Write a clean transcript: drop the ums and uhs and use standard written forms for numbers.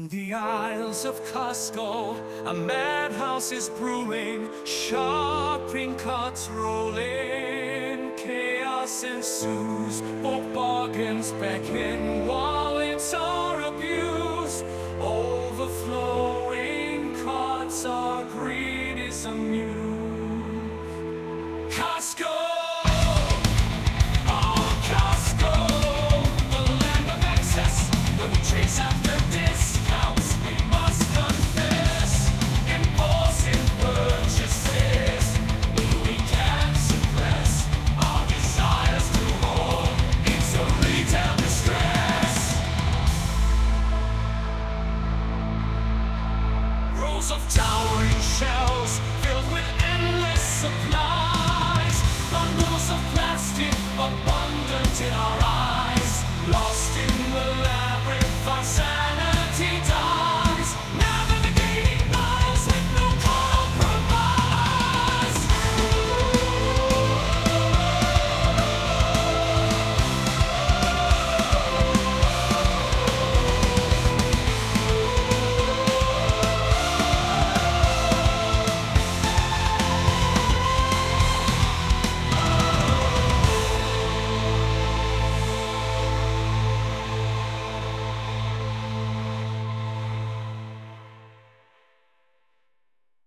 the aisles of Costco, a madhouse is brewing, shopping carts rolling, chaos ensues, for bargains beckon, wallets are abused, overflowing carts, our greed is immune. Costco! Chase after discounts, we must confess. Impulsive purchases, we can't suppress our desires to hold. It's a retail distress. Rows of towering shelves filled with endless supplies. Bundles of plastic abundant in our eyes. Lost in the land